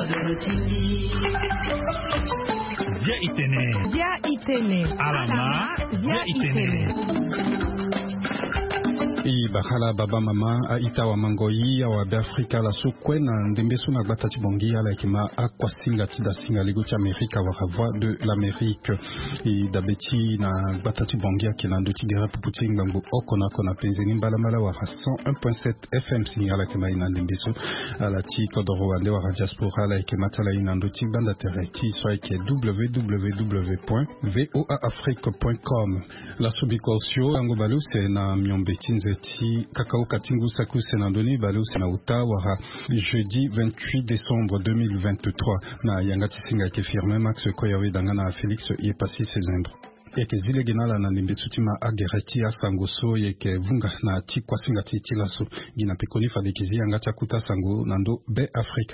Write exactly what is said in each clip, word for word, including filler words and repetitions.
Kodoro Chindi. Via Itene. Via Itene. Alama. Via Itene. I bahala baba mama a itawa mangoi wa Afrika la sokwe na ndembeso na gbata tibongi ala kima akwa singa tida singa lego cha Amerika wa voix de l'Amérique i dabeti na gbata tibongi akina ndo tigera puputi ngambo okona kona penzeni mbala mala wa cent un point sept F M signala kima ina ndembeso ala ti kodoro wande wa diaspora ala kima tala ina ndo tibanda tereti so ke w w w point voa afrique point com la subikosio ango balu se na miombeti ti kakao katingu saku senandoni balu sena utawa jeudi vingt-huit décembre deux mille vingt-trois na yangati singa ke firme Max Koyawe dangana Félix ye passé sezembre yeke zile genala na nimbe sutima agereti ya sangoso yeke vunga na ti kwa singa ti tilaso gina pekoni fadekezi yangati akuta sango nando be Afrika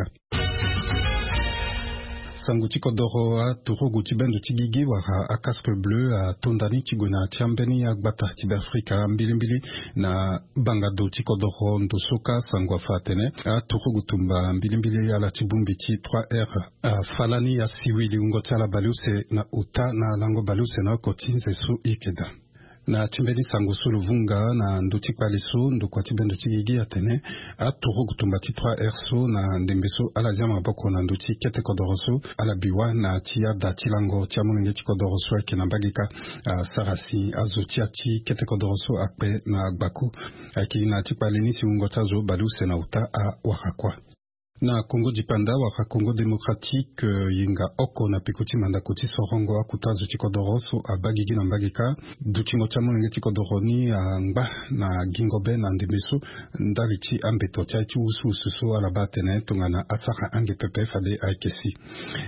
sango tiko doro a turugu tibendo tigigi wara a casque bleu a tondani tigona tiambeni ya gbata tibe Afrika mbilimbili na bangado tiko doro ndo soka sango afatene a turugu tumba mbilimbili ya la tibumbi ti trois R a falani ya siwili ungotala baluse na uta na lango baluse na kotinze su ikeda na timbedi sango solo vunga na nduti kwaliso ndo kwa tibendo tigigi atene a toro kutumba ti trois R so na ndembeso ala jama boko na nduti kete kodoroso ala biwa na tia da tilango tia munenge ti kodoroso ake na bagika sarasi azo tia ti kete kodoroso akpe na baku ake na ti kwalini si ungotazo baluse na uta a wakakwa na Congo dipanda waka Congo démocratique uh, yinga oko na pikuti manda kuti sorongo akutazo tikodoroso abagigi na mbagika dutingo chamo nge tikodoroni ngba na gingobe na ndemiso ndalichi ambeto chachi usu usu ala batene tungana atsaka ange pepe fade aikesi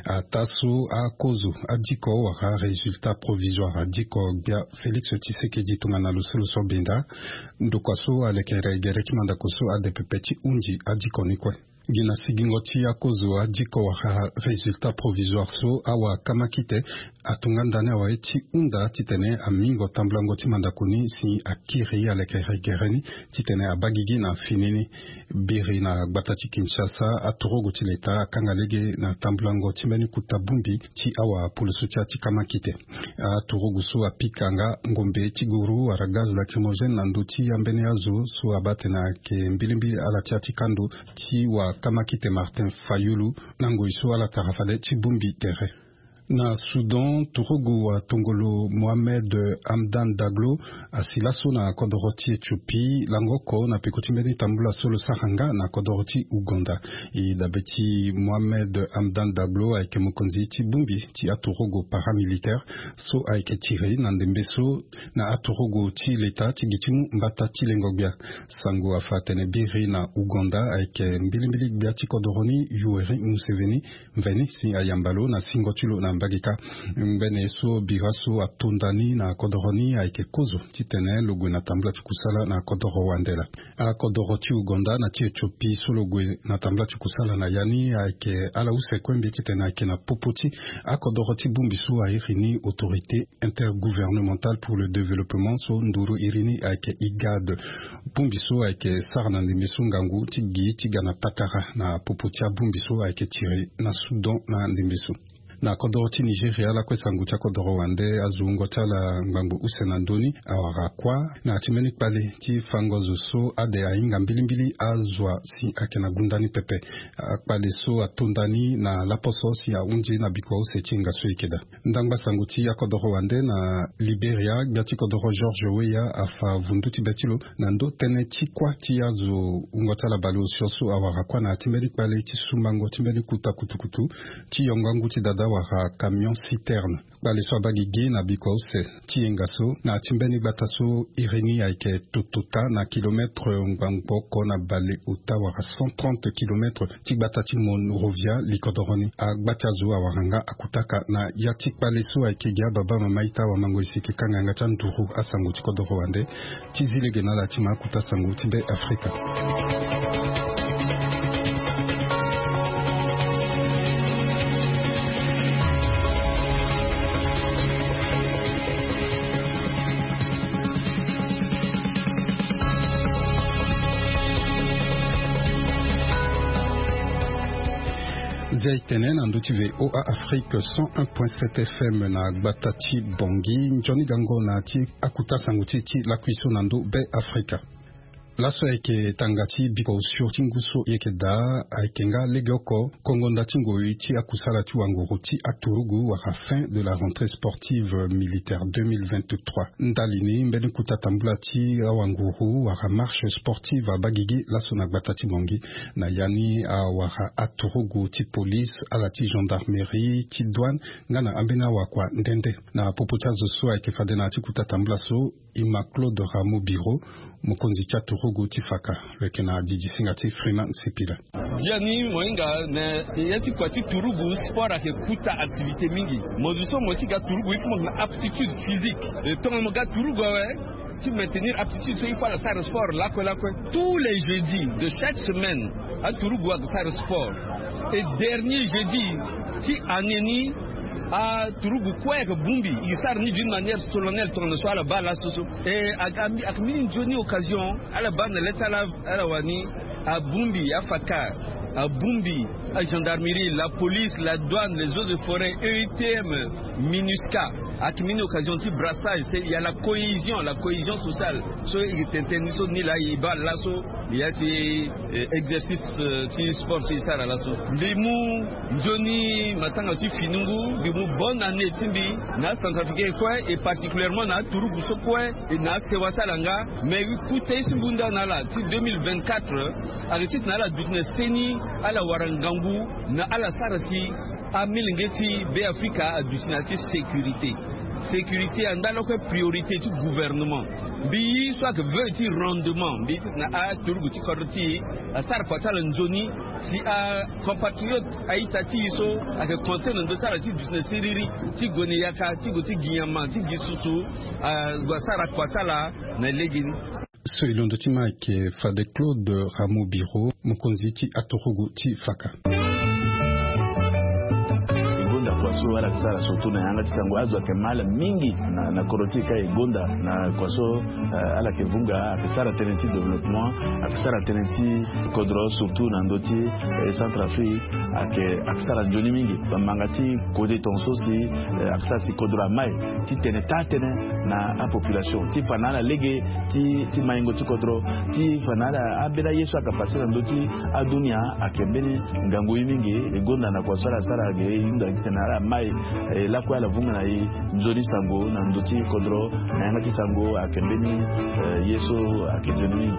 atasu akozu adiko waka résultat provisoire adiko bia Félix Tshisekedi tungana lusulu sobinda ndukwaso alekere gereki manda kuso adepepeti unji adiko nikwe gina sigingo ti akozo adiko wa resultat provisoire so awa kamakite atungandane wa eti unda titene amingo tamblango ti mandakuni si akiri alekere gereni titene abagigi na finini biri na batati Kinshasa atorogo ti leta kangalege na tamblango timeni kutabumbi ti awa pulusu ti kamakite atorogo so apikanga ngombe ti guru ara gaz lacrymogène na nduti ambene azo so abatena ke mbilimbili ala ti kando ti wa Kamakite Martin Fayulu nango iso ala tarafale Chibumbi tere. Na Soudan, Turugu wa Tongolo Mohamed Hamdan Daglo asilaso na kodoroti Ethiopie langoko na pekutimeni tambula solo sahanga na kodoroti Uganda i dabeti Mohamed Hamdan Daglo aike mokonzi Chibumbi ti aturugu paramilitaire so aike tire na ndembeso na aturugu ti leta ti gitimu mbata ti lengobia sango afatene biri na Uganda aike mbilimbili bia ti kodoroni Yoweri Museveni mveni si ayambalo na singotilo na mbagika mbene so biraso atundani na kodoroni aike kozo titene logo na tambla kusala na kodoro wandela a kodoro ti Uganda na ti Ethiopie so logo na tambla kusala na yani aike ala use kwembi titene aike na popoti a kodoro ti bumbisu a irini autorité intergouvernementale pour le développement so nduru irini aike igad bumbisu aike sarna ndemisu ngangu ti gi ti gana patara na popoti a bumbisu aike tire na Sudan na ndemisu na kodoro ti Nigeria la kwesangu tia kodoro wande azungo tala ngambu usena ndoni awara kwa na timeni pale ti fangozo so ade ainga mbilimbili azwa si akena gundani pepe pale so atundani na laposo si ya unji na biko se chinga so ikeda ndangba sangu ti ya kodoro wande na Liberia gati kodoro George Weah afa vunduti betilo na ndo tene ti kwa ti azo ungotala balo so awara kwa na timeni pale ti sumango timeni kuta kutukutu ti yongangu ti dada wara camion citerne bale so bagigi na bikose tiengaso na timbeni bataso irini aike totota na kilometre ngbangbo na bale uta wara cent trente kilomètres tibatati Monrovia likodoroni agbatazo waranga akutaka na yati bale so aike gya baba mamaita wa mango isiki kanganga tanturu asangu tikodoro wande tizile genala tima kuta sangu timbe Afrika. Zia itene na nduti V O A Afrique cent un point sept F M na Gbatati Bongi Johnny Gango na ti akuta sanguti ti la kuiso nando Be Africa. Laso eke tangati biko usio tinguso yeke da aikenga legeoko kongonda tingo iti akusala ti wangoro ti aturugu waka fin de la rentrée sportive militaire deux mille vingt-trois. Ndalini mbeni kutatambula ti wangoro waka marche sportive a bagigi laso na Gbatati Bongi na yani a waka aturugu ti police ala ti gendarmerie ti douane ngana ambena wakwa ndende na popotia zoso eke fadena ti kutatambula so ima Claude Ramo Biro mokonzi cha turugu tifaka leke na Didi Singati Freeman Sepila. Jani moinga ne yati kwati turugu sport ake kuta activité mingi. Mozuso moti ga turugu il faut une aptitude physique. Et ton mo ga turugu ouais, tu maintenir aptitude il faut la salle sport là quoi là quoi. Tous les jeudis de chaque semaine à turugu à salle sport. Et dernier jeudi ti aneni à Turugu kweka bumbi isar ni d'une manière solennelle ton soit la bas la soso et akami akami Johnny occasion à la bande l'état la la wani à bumbi à Faka à bumbi à gendarmerie la police la douane les eaux de forêt E T M MINUSCA akimi occasion ti brassage c'est il y a la cohésion la cohésion sociale so il t'intéresse ni là il va là so il y a ti exercice ti sport c'est ça là so limu Johnny matanga ti finungu limu bonne année timbi na Centrafricain quoi et particulièrement na Turugu so quoi et na Sewasalanga mais écoutez simbunda na la ti deux mille vingt-quatre avec na la dutne seni ala warangangu na ala sarasi a milingeti be Africa a dusinati sécurité sécurité andalo ko priorité du gouvernement bi soit que veut dire rendement bi na a Turugu ti korti a sar patala njoni si a compatriote aitati so a que contenant de sara ti business siriri ti goneyaka ti goti ginyama ti gisusu a sara patala na legini so ilondo ti maike Fade Claude Ramo Biro mokonzi ti aturugu ti faka. Kwaso wala kisara sotu na yanga tisango azwa kemala mingi na na korotika igonda na kwaso uh, ala kevunga akisara tenenti development akisara tenenti kodro surtout na ndoti eh, Centrafrique ake akisara njoni mingi bamangati kode tonso si eh, akisara si kodro mai ti tene tatene na a population ti fanala lege ti ti maingo ti kodro ti fanala abela yesu akapasi na ndoti adunia akembeni ngango mingi igonda na kwaso la sara ge inda kitena mai la kwa la vunga na yi njoni sango na ndoti kodro na yangati sango akembeni yeso akejeni.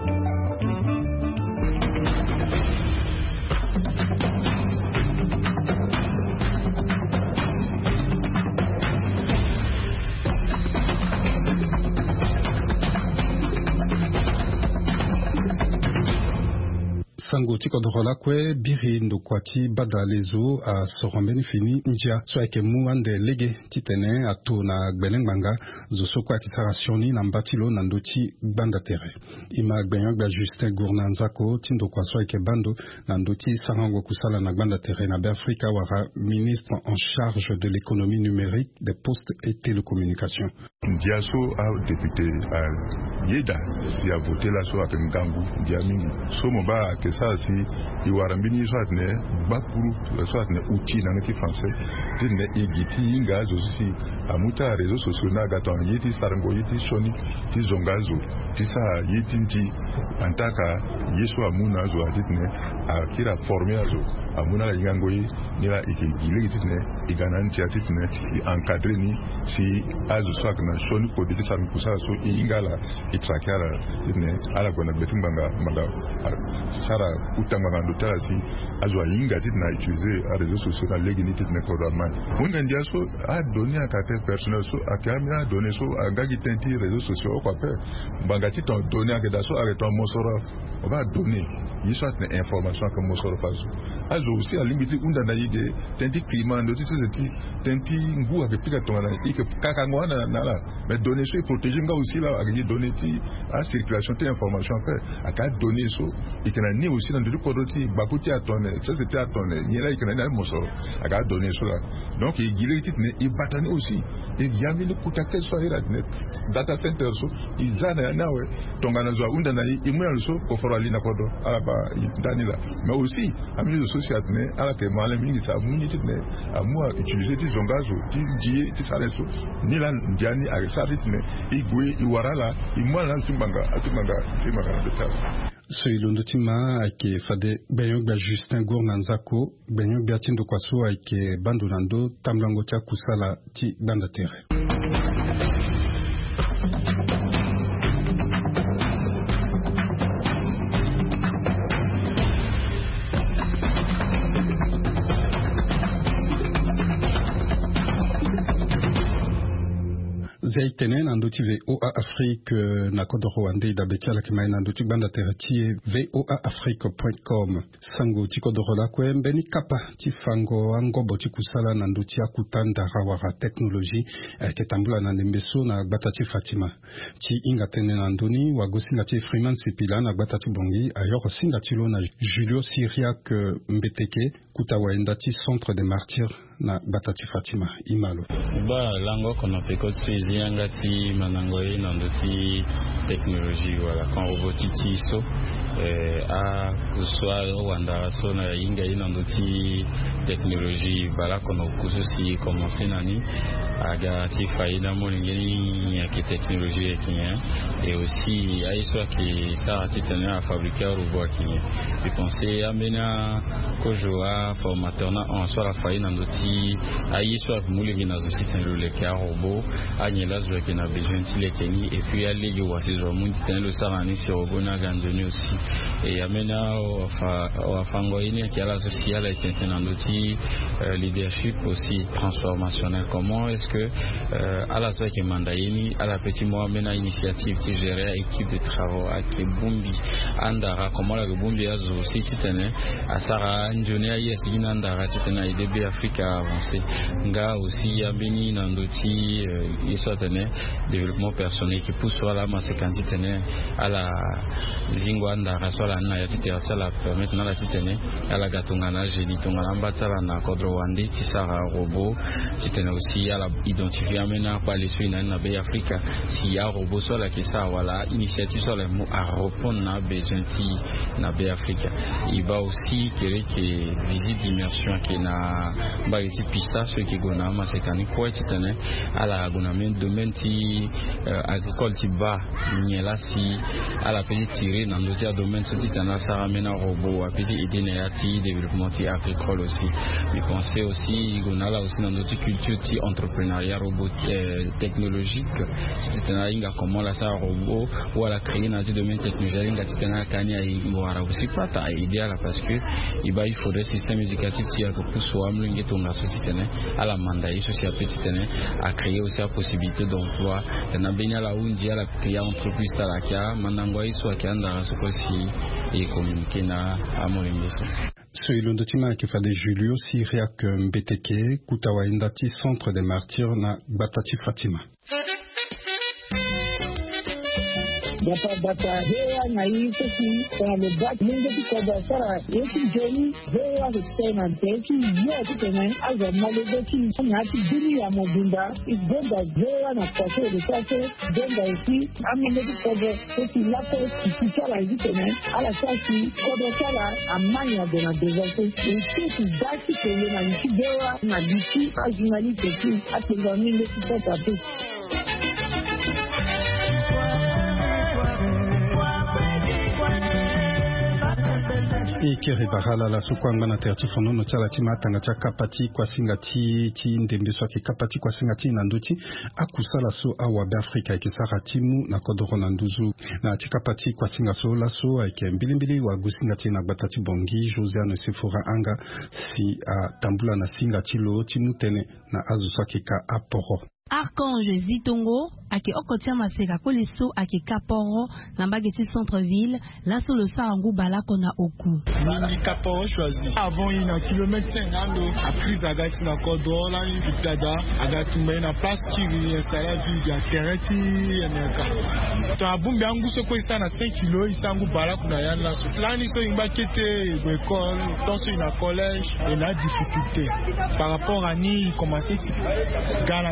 Sango tiko dorola kwe biri ndo kwati bada lezo a sorambeni fini njia so eke muande lege titene ato na gbeneng manga zo so kwa kisarasioni na mbatilo na ndoti banda tere ima gbenyang ba Justin Gournanzako tindo kwa so eke bando na ndoti sarango kusala na banda tere na Afrika wara ministre en charge de l'économie numérique des postes et télécommunications. Ndiaso a député a yeda si a voté la so avec Ngangu Ndiamingi so moba que ça si iwarambini soit ne bakuru soit ne outil na nki français tene igiti inga zo si amuta réseaux sociaux na gaton yiti sarango yiti shoni ti zongazo ti sa yiti nti antaka yeso amuna zo atitne akira formé azo amuna la yango yi ni la ikigile titne igananti atitne encadrer ni si azo soit na shoni ko de sa kusa so ingala itrakara titne ala kona betumbanga manga sara utanga ngando tarasi azo inga titna utiliser a réseaux sociaux na legini titne ko raman munga ndia so a donné à caractère personnel so a kamera donné so a gagi tenti réseaux sociaux quoi faire bangati ton donné à kedaso arrêtons mosoro on va donner il soit une information que mosoro faso azo aussi a limite unda na yide tenti climat ndo tisi seti tenti ngua ke pika tongana ike kakangwa na na mais donner so protéger nga aussi là a donner ti a circulation te information fait a ka donner so ikena ni aussi dans de kodoti bakuti atone ça c'était atone ni là ikena na mosoro a ka donner so là donc il gile ti ne i batani aussi et yami le kutake so ira net data center so i zana na we tongana zo unda na i mwana so ko forali na kodo alaba danila mais aussi ami réseaux sociaux si atne ala ke mala mingi sa muni tne amua utiliser ti zongazo ti die ti saleso ni la ndiani a sa tne igwe iwarala imwana tumbanga atumbanga timanga betala so ilondo tima ake fade benyo gba Justin Gournanzako benyo gba tindo kwaso ake bandolando tamlango tia kusala ti banda terre. Zaitenen andoti V O A Afrique na kodo Rwanda da betala kema andoti banda terati V O A Afrique point com sango tikodo la kwembe ni kapa tifango angobo tikusala nandoti akutanda rawara technology ketambula na nembeso na batati Fatima ti ingatene nandoni wagosinga ti Freeman Sipila na batati bongi ayor singa tilo na Julio Syriac Mbeteke kutawaenda ti Centre des Martyrs na batati Fatima imalo ba lango kono peko suizi yangati manangoye nandoti technologie wala kan robotique so eh a kuswa Rwanda so na inga nandoti technologie bala kono kususi commencer nani aga ti faida molingeni ya ki technologie kinya et aussi aiswa ki sa titana a fabriquer robot kinya je pensais amena kojoa formateur na en soit la faida nandoti aiswa mulingi na zositana le ka robot anyela zo ki na besoin ti lekeni et puis aligi wasi zo mun titana le sarani si robot na gandoni aussi et amena wa fango ini ki ala social et nandoti leadership aussi transformationnel. Comment est-ce que euh, à la soirée qui mandaini à la petite moi mena initiative qui gérer équipe de travaux à Kebumbi andara comment la Kebumbi a aussi titane à Sara Njone ayi asina andara titana I D B Africa avancé nga aussi ya beni nandoti isotene développement personnel qui pousse sur la masse quantité à la zingwa andara sur la na ya titata la permettre na la titane à la gatungana jeli tungana mbatala na kodro wandi tisara robot titane aussi à la identifier amena par les soins na be Africa si ya robot sur la kisa wala initiative sur les mots à répondre na besoin ti na be Africa il va aussi querer que visite d'immersion qui na ba ti pista ce qui gona ma sekani quoi titane à la gona men domaine ti agricole ti ba nyela si à la petite tirer dans d'autres domaines ce titana ça amena robot a petit idée na ti développement ti agricole aussi mais penser aussi gona là aussi dans d'autres cultures ti entrepreneuriat robot euh, technologique c'était na inga comment la ça robot ou à la créer dans ce domaine technologique inga titana kani ai wara aussi pas ta idéal parce que il va il faudrait système éducatif ti a que pour soi mlingi tonga société à la mandat aussi à petit tene à créer aussi la possibilité d'emploi na benya la undi à la créer entreprise ta la kia mandango iso akianda so kosi et communiquer na amolimbeso. So ilondo tima ki fade Julio Syriac Mbeteke kutawaenda ti Centre des Martyrs na batati Fatima. Data data hea na hizo si kwa mbaki mingi kwa biashara yetu jeni hea hutena teki yote tena aza malebeki na hati dini ya mobunda igomba hea na kwashe risase gomba isi amene kwa teki lako kisichala hizi tena ala sasi kwa biashara amani ya dona dezaso usiku daki kwenye na nchi hea na lisi ajinali teki atenga mingi kwa tatu. Ikere barala la sukwanga na terti fono no chala tima tanga cha kapati kwa singati ti ndembe so ki kapati kwa singati na nduti akusala so awa be Afrika ikisara timu na kodoro na nduzu na ti kapati kwa singa so la so ike mbilimbili wa gusingati na batati bongi Josiane Sefora anga si a tambula na singati lo timu tene na azu so ki ka aporo. Archange Zitongo ake okotia maseka koleso ake kaporo na mbageti centre-ville la solo sarangu balako na oku. Ni kaporo choisi. Avant il y a kilomètre cinquante a prise agati na kodo la dada agati na place qui installé ville ya tereti eneka. To abumbi angu soko ista na cinq kilo isangu balako na yana so. Plani so imbakete école, dans une collège et la difficulté par rapport à ni commencer gala gara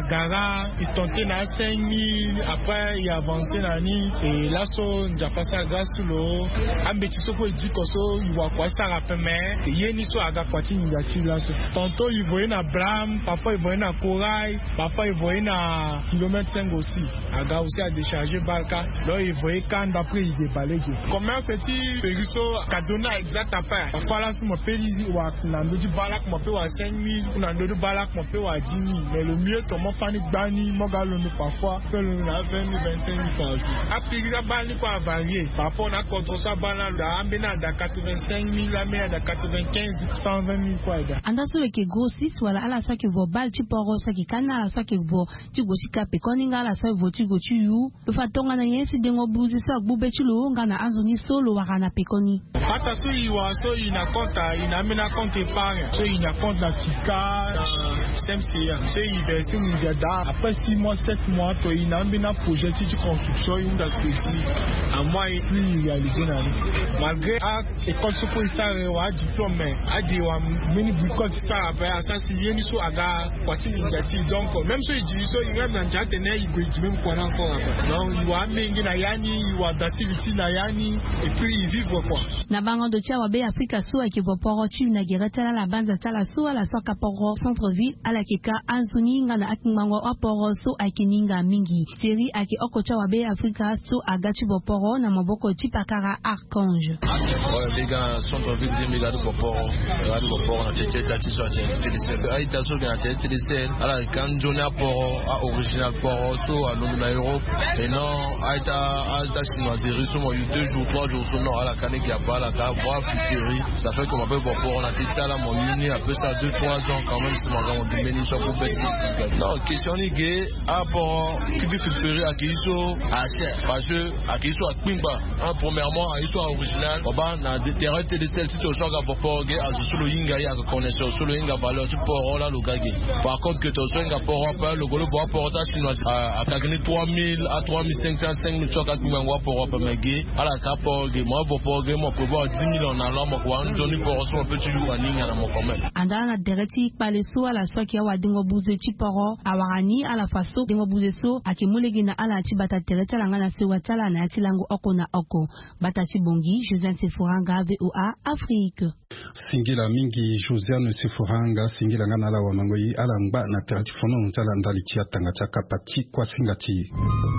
là, il tentait na cinq mille, après il avancé na ni, et là, so, il a passé à gaz sous l'eau. Un petit peu il dit que so, il voit quoi ça rappelle, mais il y a une histoire à quoi négative là. Tantôt il voyait na Bram, parfois il voyait na Corail, parfois il voyait na kilomètre cinq aussi. À gars aussi à décharger Balka, là il voyait quand après il déballait. Comment c'est-il, Périsso, Kadona exact à faire. Parfois là, si mon pays, ou à Nando du Balak, mon pays à cinq mille, ou Nando du Balak, mon pays à dix mille. Mais le mieux, ton mon fan Bani, mon gars, l'on parfois, que l'on a vingt mille, vingt-cinq mille par jour. Après, il a Bani quoi varier. Parfois, on a contre ça, Bana, la Amena, à quatre-vingt-cinq mille, la Amena, à quatre-vingt-quinze, cent vingt mille quoi. Andaso weke grossis, wala ala sa ke vo bal ti poro sa ki kana ala sa ke vo ti go chika pe koninga ala sa vo ti go ti yu. Le fatonga na yensi dengo buzi sa bube ti lo nga na azoni solo wakana pe koni. Hata so iwa so ina konta ina mena konta épargne. So ina compte na Fika, S M C A. So investi mu da après six mois, sept mois to ina mena projet de construction une da petit. À moi et plus réalisé na. Malgré a école so ko isa wa diplôme a di wa mini bricot ça après ça si yeni so aga kwati ninjati donc même so il so il même na njate na igwe même ko na encore après. Donc il wa mengi na yani il wa d'activité na yani et puis il vivre quoi. Na bango de tia wa be Afrika so ki bo poro ti na gereta la banza tala so ala so ka poro centre ville ala keka azuni nga na akmango oporo so akininga mingi série aki okocha wa be Afrika so agati bo poro na maboko ti pakara Archange. Ouais les gars centre ville de Mega do poro ala do poro na tete tati so tete tete ai ta so na tete tete ala kan jona poro a original poro so a no na Europe et non ai ta alta chinois de russo mo deux jours trois jours so no ala kaneki a pas la ka voir futurie ça fait qu'on appelle poro on a tete ça là mon uni après ça deux trois ans quand même c'est mon gars de béni so pour petit non question ni gay a poro qui dit futurie a kiso a cher parce que a kiso a pimba un premièrement a histoire originale oba na de terrain de celle ci to so ga poro gay a solo yinga ya connaissance solo yinga valeur tu poro là le gagé par contre que to so yinga poro pas le golo bo poro ta chinois a ka gagné trois mille à trois mille cinq cents cinq mille choka kuma ngwa poro pa magi ala ka poro gay mo bo poro gay mo prévoir dix mille en allant mo kwa njoni poro so pe tu lu aninga na mo comment andana na dereti pale so ala so ki wa dingo buze ti poro awani ala faso dingo buze so akimulegi na ala ti bata tereta langa na se watala na ti lango oko na oko bata ti bongi Josiane Seforanga V O A Afrique singila mingi Josiane Seforanga singila ngana la wa mangoyi ala ngba na tereti fono ntala ndali ti atanga cha kapati kwa singati.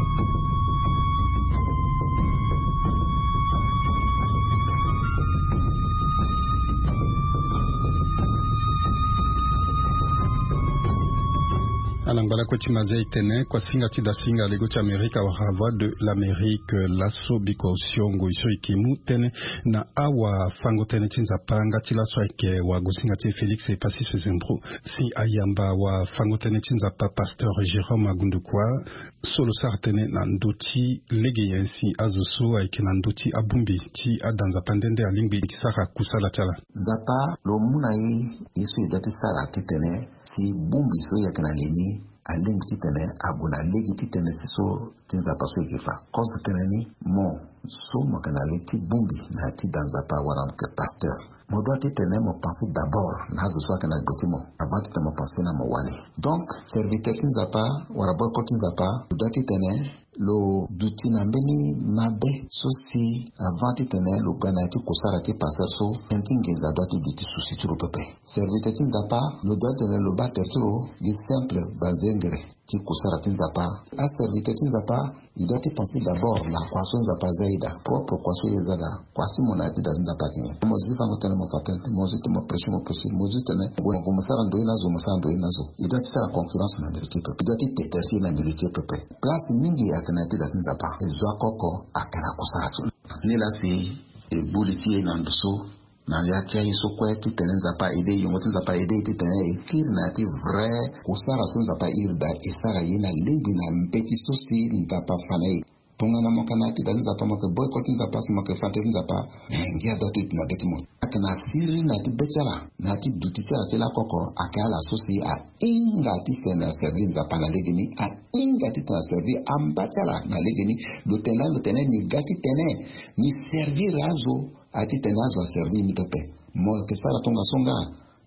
Alangala kwa chimazia itene kwa singa tida singa lego cha Amerika wa hava de l'Amérique laso biko siongo iso ikimu tene na awa fango tene tinza panga tila so ike wa gosinga ti Félix et Passif Zembro si ayamba wa fango tene tinza pa pasteur Jérôme Agundukwa solo sartene na ndoti lege yensi azoso aike na ndoti abumbi ti adanza pandende alingbi ti saka kusala tala zapa lo munai iso idati sara titene si bumbi so yakana leni aling titene abuna legi titene so tinza paso ikifa kosa teneni mo so makana leti bumbi na ti danza pa waram ke pasteur mo doit titene mo penser d'abord na zo so kana gotimo avant titene mo penser na mo wale donc serviteur tinza pa warabo ko tinza pa doit titene lo duti na mbeni mabe so si avant titene lo gana ti kusara ti passer so entinge za doit duti susi tro pepe serviteur tinza pa lo doit tene lo bater tro di simple bazengere ti kusara tinza pa a serviteur tinza pa il doit y penser d'abord la croissance za pa zaida propre croissance za da kwasi mona ti da tinza pa kinye mo zifa mo tene mo fatente mo zite mo pression mo pression mo zite ne bo ko mo sara ndo ina zo mo sara ndo ina zo il doit faire concurrence na mérite pepe il doit y tertier na mérite pepe place mingi akana ti da tinza pa ezwa koko akana kusara tu ni la si e buliti na ndoso na ya tia iso kwa ti tenenza pa ide yongo tinza pa ide ti tene e kir na ti vrai kusara sunza pa irda isara yina lingi na mpeti sosi nta pa fanei ponga na mokana ti danza pa moke boycott nza pa si moke fate nza pa ngia datu na betimo akana siri na ti betala na ti duti sera ti la koko akala sosi a inga ti sena servi nza pa na legeni a inga ti tena servi ambatala na legeni lo tena lo tena ni gati tene ni servi razo ati tenazo servi mi pepe mo ke sara tonga songa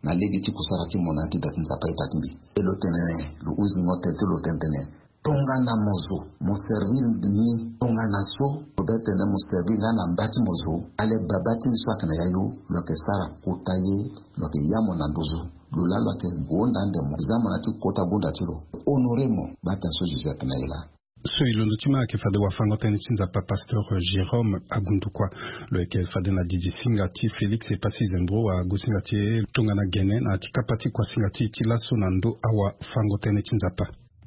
na legi ti kusara ti mona ti datin za paita timbi elo tenene lo uzi ngote te lo tentene tonga na mozo mo servir ni tonga na so obetene mo servir na mbati mozo ale babati swat na yayo lo ke sara kutaye lo ke yamo na dozo lo la lo ke bonda ndemo zamana ti kota bonda tiro honoremo bata so jijat na ila so ilondo tima ke fade wa fango tene tinza pa pasteur Jérôme Agundukwa lo ke fade na didi singa ti Félix e pasi zembro a gosinga ti tonga na gene na ti kapati kwa singa ti ti la sonando awa fango tene tinza pa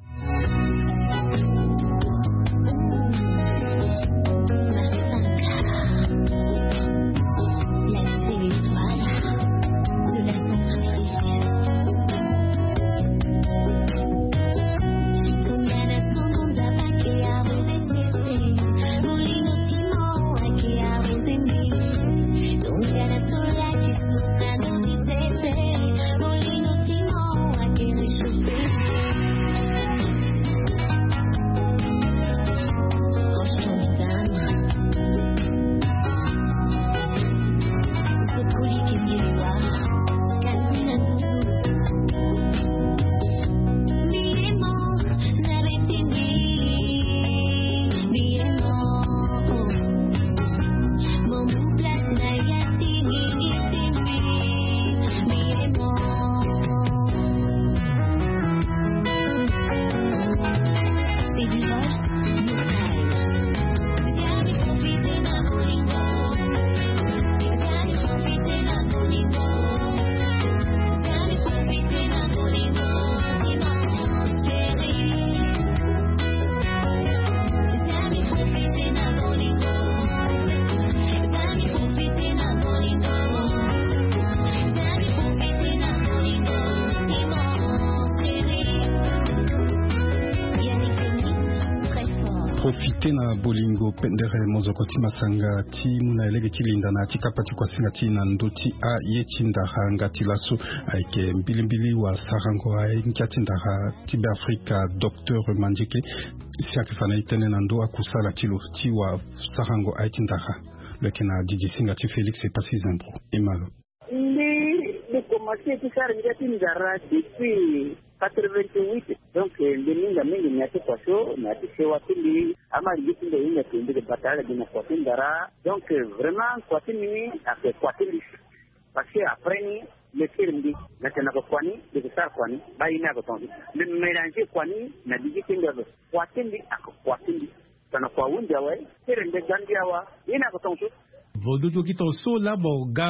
profiter na bolingo pendere mozokoti masanga ti muna elege ti linda na ti kapati kwa singa ti na ndoti a ye ti ndaha ngati laso ayeke mbilimbili wa sarango aye nkia ti ndaha ti be Afrika docteur Mandjike siaki fana i tënë na ndö akusala ti lo ti wa sarango aye ti ndaha leke na didi singa ti Félix e pasi zembro e malo ndi ndi commencé ti sara ngia ti ndara depuis quatre-vingt-huit donc ndi minga mingi ni ati kwaso na ati sewa tili ama ngiti ndo inga tundi de batala dina kwa ndara donc vraiment kwa tini ake kwa tili parce que après ni le firndi na tena ko kwani de sar kwani bayi na ko ton le mélanger kwani na digi ndo kwa tindi ak kwa tindi tana kwa wunda we firndi gandia wa ina ko ton Boduto ki to so la bo ga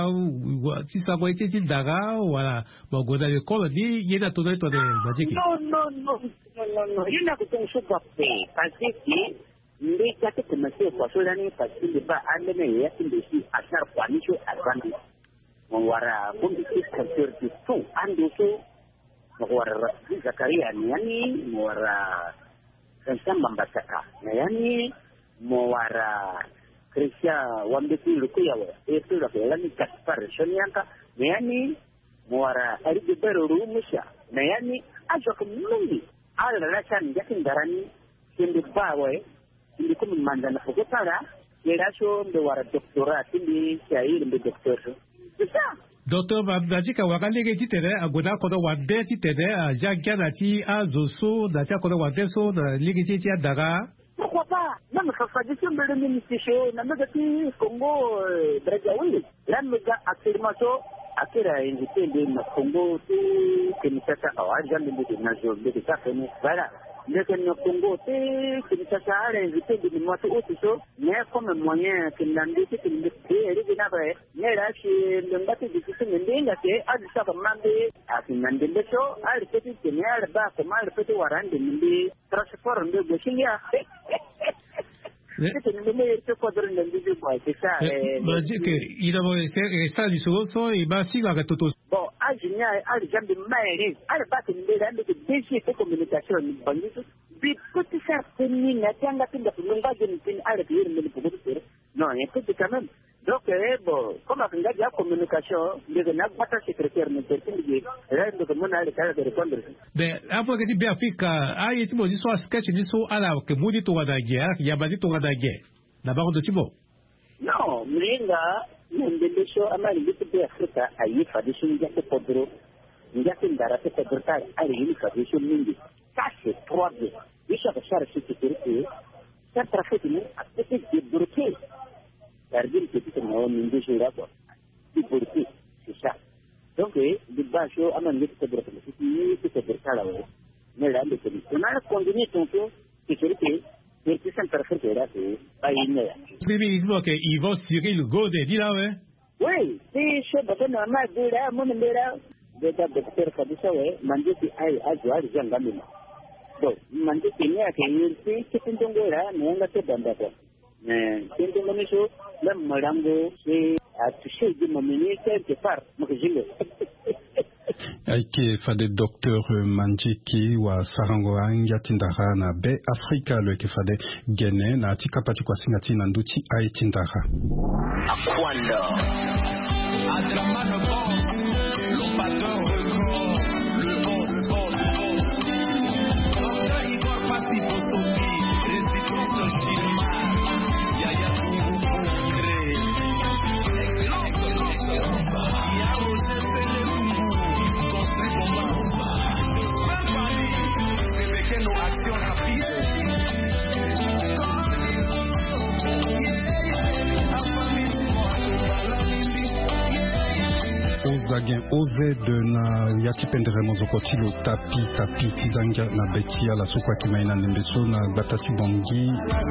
si sa ko eti daga wala bo goda de ko di yena to de to de Mandjike. No no no no no no yena ko ton so ba pe parce que ndi ka te commencer ko so dani parce que ba ande ne ya tinde si asar kwani so advance mo wara bon di culture di to ando so mo wara Zakaria ni yani mo wara Samba Mbasaka yani mo wara Krisha wambeti lukuyawe etu la kelani kaspar shonianka yani mwara aride bero rumusha yani ajo kumulungi ala la chan yakin darani sindi bawe sindi kum mandana fogotara yerasho ndo wara doctorat sindi shair ndo doctor ça Docteur Mandjike wakalege ti tere agoda kodo wande ti tere a jagana ti a zoso da ta kodo wande so na ligi ti ti daga. Pourquoi pas? Même ça fait du temps de l'administration, na mega ti Congo Brazzaville. Là mega actuellement so akira invité de na Congo ti Kinshasa awaja mbe de na jo de ta kene. Voilà. Le Congo ti Kinshasa a invité de moi to so, mais comme moyen que l'andi ti le et na ba. Mais là chez le mbati de ti ndenga te a di sa mande a finande de so a ripeti tenir ba ko mal ripeti warande mbi transport ndo de singa. C'est le meilleur que podre l'indi quoi, c'est ça. Mandjike il a resta di so e ba si la toto. Bon, a génia a jambe maire, a ba te ndela ndo de défi de communication ni bandiso. Bi petit ça fini na tanga tinda kunga de ni a de ir ni pour dire. Non, il faut quand même. Donc, eh, bon, comme on a la communication, il y a un secrétaire de l'Internet, là, nous avons un cas de répondre. Mais, après que tu bien fait, ah, il y a des mots, soit sketch, ni soit à la, que vous dites, on a la guerre, il y a pas dit, on a la guerre. D'abord, de Thibaut. Non, Mringa, Nendesho amali lipi Afrika ayi fadisho ngate kodro ngate ndarate kodro ta ayi fadisho mingi. Ça c'est trois B. Bisha bashara sécurité. Ça trafic ni apete débloqué. Cardine petit no nendesho rabo. Débloqué, c'est ça. Donc le basho amali lipi kodro ni c'est kodro ta là. Mais là le police. On a condamné ton sécurité. C'est un perfect là, c'est pas une. C'est bien qu'ils vont tirer le go de dit là, ouais. Oui, c'est ce que normal de là, mon là, de ta docteur Fabisa, ouais, mandé qui aille à jouer les gens gamins. Bon, mandé qui n'est à qu'il c'est c'est un tongo là, mais on a fait dans d'accord. Mais c'est un tongo miso, même Marango, c'est à toucher du moment quelque part, moi je le. Aike fade docteur Manjiki wa sarango anja tindara na be Afrika le ke fade gene na tika pati kwa singati na nduti ai tindara. Akwanda Adramano bon le pateur record le bon le bon le bon Quand il va passer pour Topi résidence Chilma Yaya Tungu Pongre Excellent excellent excellent Il y a Roger Selemou construit comment Même famille c'est avec nos actions rapides Ozagen oze de na yatipendere mozokotilo tapi tapi tizanga na betia la sokwa kimaina nembeso na batati bongi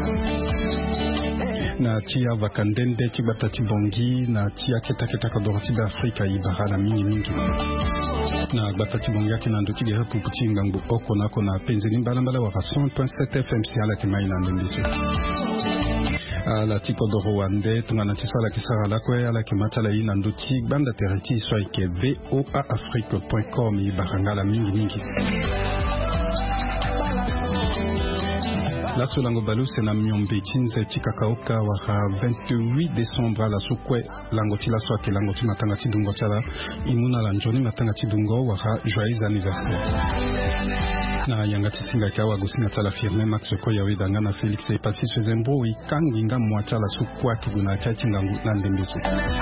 na tia vakandende ti batati bongi na tia keta keta kadoroti ba Afrika ibara na mingi mingi na batati bongi yake na ndoki gere puputi ngango oko nako na penzeli mbala mbala wa cent point sept F M si ala kimaina nembeso ala tiko do Rwanda tungana tisala kisara la kwe ala kimatala ina nduti banda teriti so ike v o a afrique point com ibarangala mingi mingi la solango balu sena myombe chinze chikakaoka wa vingt-huit décembre la sokwe lango tila so ake lango timatanga tidungo chala imuna la njoni matanga tidungo wa joyeux anniversaire na yanga tisinga kawa gusina tala firme Max ko yawe danga na Felix e pasi sezembo ikangi nga mwacha la sukwa kiguna chachinga na ndembeso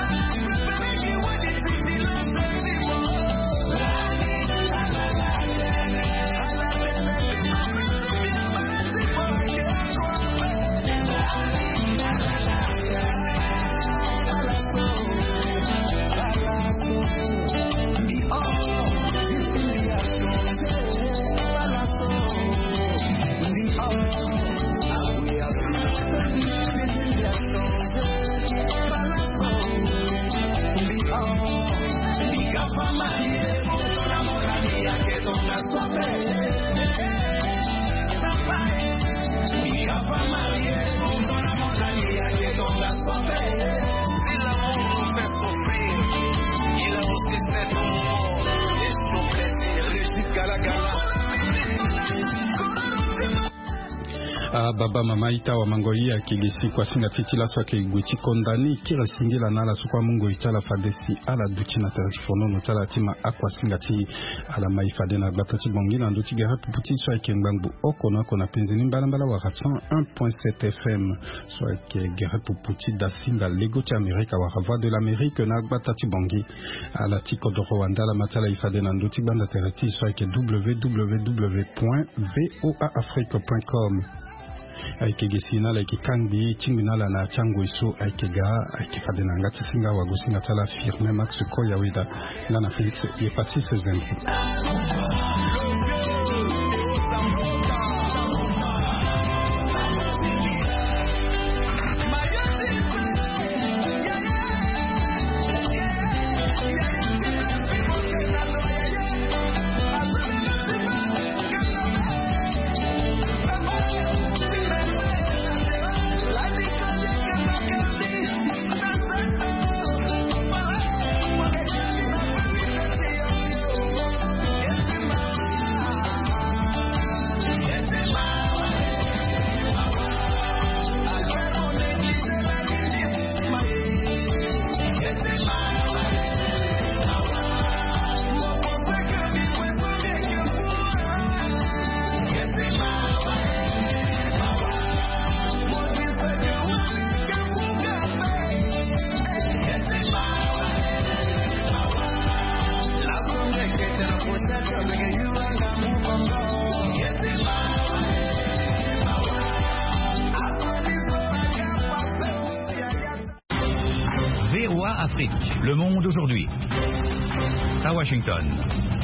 baba mama ita wa mangoi ya kigesi kwa singa titi la swake guti kondani kira singila na la sukwa mungo itala fadesi ala duti na telefono no tala tima akwa singa ti ala maifade na batati bongi na nduti gara puputi swake ngbangu oko na kona penzeni mbala mbala wa cent un point sept F M swake gara puputi da singa lego ti Amerika wa voix de l'Amérique na batati bongi ala tiko do Rwanda la matala ifade na nduti banda tereti swake w w w point v o a afrique point com aike gesina la kikangi chingina la na chango iso aike ga aike fadena ngati singa wa gosinga tala firme Max ko ya weda la na Felix e passé ce zembo Afrique. Le monde aujourd'hui. À Washington.